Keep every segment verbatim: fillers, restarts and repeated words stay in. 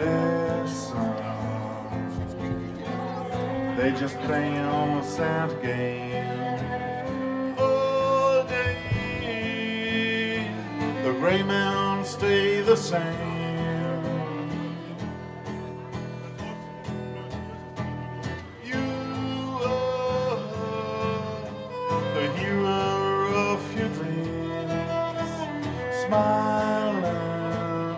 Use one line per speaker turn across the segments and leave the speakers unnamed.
listen. They just play on a sad game all day. The gray men stay the same. You are the hero of your dreams, smiling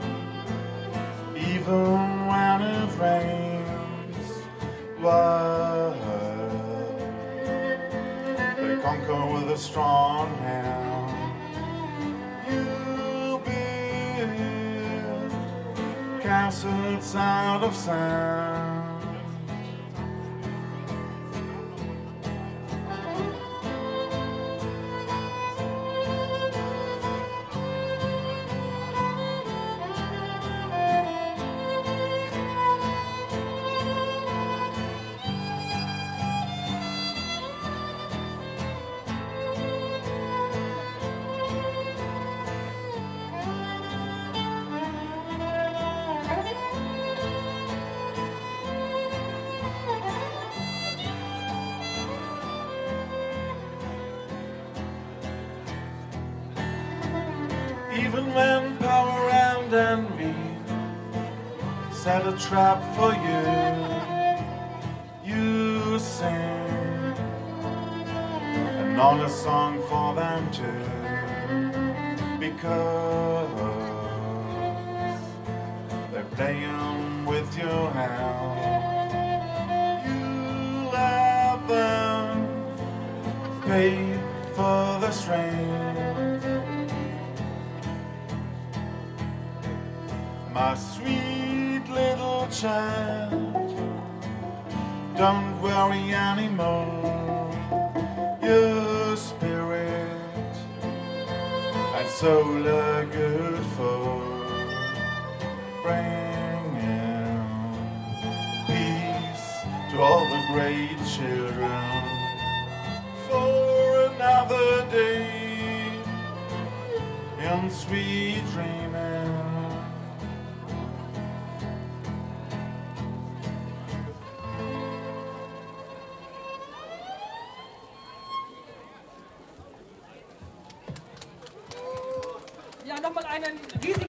even when it rains. Why they conquer with a strong hand. You build castles out of sand. Even when power and envy set a trap for you, you sing an honest song for them too, because they're playing with your hand. You let them pay for the strain. My sweet little child, don't worry anymore. Your spirit and soul are good for bringing peace to all the great children. For another day in sweet dreaming.
Ja, nochmal einen riesigen